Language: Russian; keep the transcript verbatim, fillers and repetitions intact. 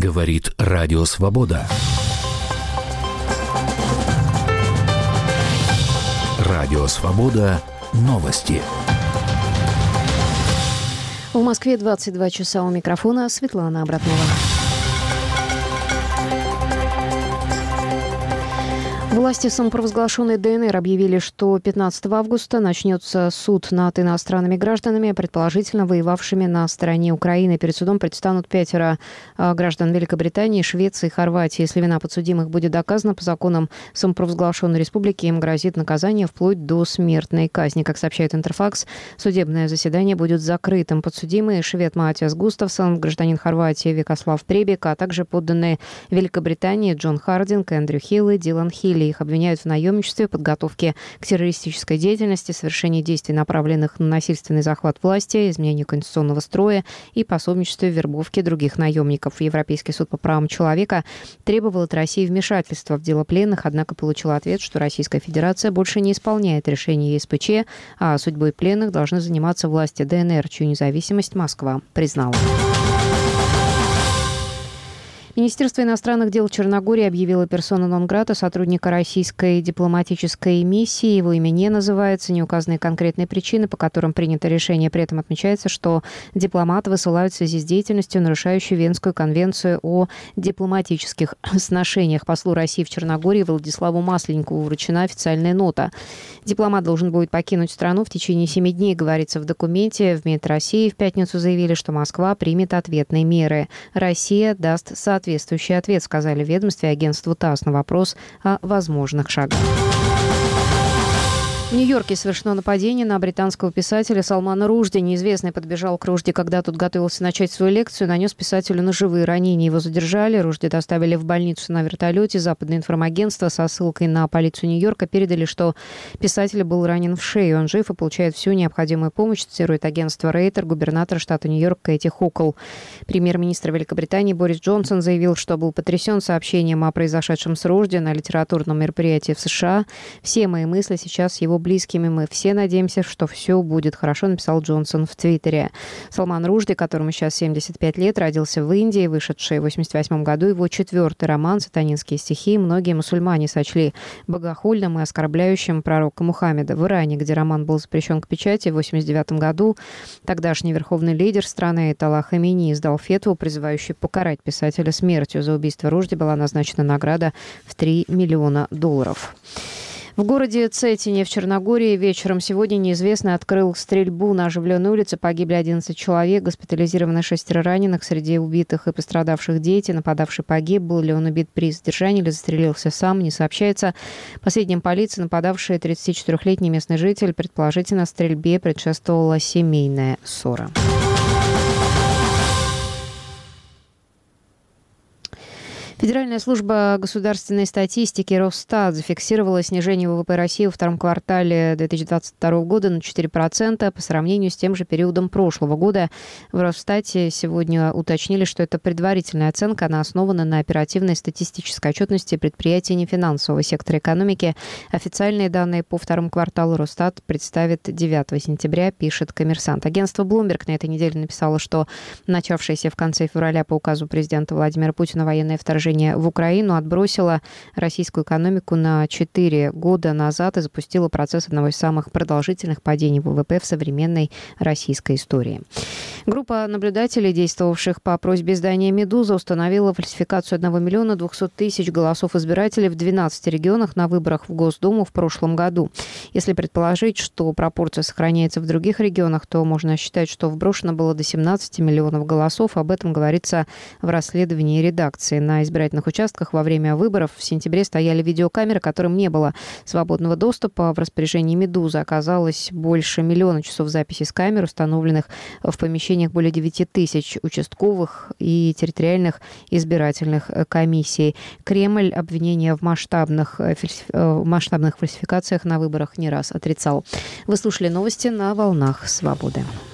Говорит Радио Свобода. Радио Свобода. Новости. В Москве двадцать два часа, у микрофона Светлана Абратнова. Власти самопровозглашенной ДНР объявили, что пятнадцатого августа начнется суд над иностранными гражданами, предположительно воевавшими на стороне Украины. Перед судом предстанут пятеро граждан Великобритании, Швеции и Хорватии. Если вина подсудимых будет доказана, по законам самопровозглашенной республики им грозит наказание вплоть до смертной казни. Как сообщает Интерфакс, судебное заседание будет закрытым. Подсудимые швед Матиас Густавсон, гражданин Хорватии Викослав Пребек, а также подданные Великобритании Джон Хардинг, Эндрю Хилл и Дилан Хилли. Их обвиняют в наемничестве, подготовке к террористической деятельности, совершении действий, направленных на насильственный захват власти, изменению конституционного строя и пособничестве в вербовке других наемников. Европейский суд по правам человека требовал от России вмешательства в дело пленных, однако получил ответ, что Российская Федерация больше не исполняет решение ЕСПЧ, а судьбой пленных должны заниматься власти ДНР, чью независимость Москва признала. Министерство иностранных дел Черногории объявило персона нон-грата сотрудника российской дипломатической миссии. Его имя не называется, не указаны конкретные причины, по которым принято решение. При этом отмечается, что дипломаты высылают в связи с деятельностью, нарушающей Венскую конвенцию о дипломатических сношениях. Послу России в Черногории Владиславу Масленникову вручена официальная нота. Дипломат должен будет покинуть страну в течение семи дней, говорится в документе. В МИД России в пятницу заявили, что Москва примет ответные меры. Россия даст соответствие Соответствующий ответ, сказали в ведомстве агентству ТАСС на вопрос о возможных шагах. В Нью-Йорке совершено нападение на британского писателя Салмана Рушди. Неизвестный подбежал к Рушди, когда тот готовился начать свою лекцию, нанес писателю ножевые ранения. Его задержали. Рушди доставили в больницу на вертолете. Западное информагентство со ссылкой на полицию Нью-Йорка передали, что писатель был ранен в шею. Он жив и получает всю необходимую помощь, цитирует агентство Рейтер, губернатор штата Нью-Йорк Кэти Хукл. Премьер-министр Великобритании Борис Джонсон заявил, что был потрясен сообщением о произошедшем с Рушди на литературном мероприятии в США. «Все мои мысли сейчас с его близкими. Мы все надеемся, что все будет хорошо», написал Джонсон в Твиттере. Салман Рушди, которому сейчас семьдесят пять лет, родился в Индии, вышедший в восемьдесят восьмом году. Его четвертый роман «Сатанинские стихи» многие мусульмане сочли богохульным и оскорбляющим пророка Мухаммеда. В Иране, где роман был запрещен к печати в восемьдесят девятом году, тогдашний верховный лидер страны Аятолла Хаминеи издал фетву, призывающую покарать писателя смертью. За убийство Рушди была назначена награда в три миллиона долларов. В городе Цетине в Черногории вечером сегодня неизвестный открыл стрельбу на оживленной улице. Погибли одиннадцать человек, госпитализированы шестеро раненых. Среди убитых и пострадавших дети. Нападавший погиб. Был ли он убит при задержании или застрелился сам, не сообщается. По сведениям полиции, нападавший тридцатичетырёхлетний местный житель. Предположительно, стрельбе предшествовала семейная ссора. Федеральная служба государственной статистики Росстат зафиксировала снижение ВВП России во втором квартале две тысячи двадцать второго года на четыре процента по сравнению с тем же периодом прошлого года. В Росстате сегодня уточнили, что это предварительная оценка, она основана на оперативной статистической отчетности предприятий нефинансового сектора экономики. Официальные данные по второму кварталу Росстат представит девятого сентября, пишет «Коммерсант». Агентство Bloomberg на этой неделе написало, что начавшееся в конце февраля по указу президента Владимира Путина военное вторжение в Украину отбросила российскую экономику на четыре года назад и запустила процесс одного из самых продолжительных падений ВВП в современной российской истории. Группа наблюдателей, действовавших по просьбе издания «Медуза», установила фальсификацию одного миллиона двухсот тысяч голосов избирателей в двенадцати регионах на выборах в Госдуму в прошлом году. Если предположить, что пропорция сохраняется в других регионах, то можно считать, что вброшено было до семнадцати миллионов голосов. Об этом говорится в расследовании редакции. На избирательных участках во время выборов в сентябре стояли видеокамеры, которым не было свободного доступа. В распоряжении «Медузы» оказалось больше миллиона часов записи с камер, установленных в помещениях более девяти тысяч участковых и территориальных избирательных комиссий. Кремль обвинения в масштабных, в масштабных фальсификациях на выборах не раз отрицал. Вы слушали новости на «Волнах Свободы».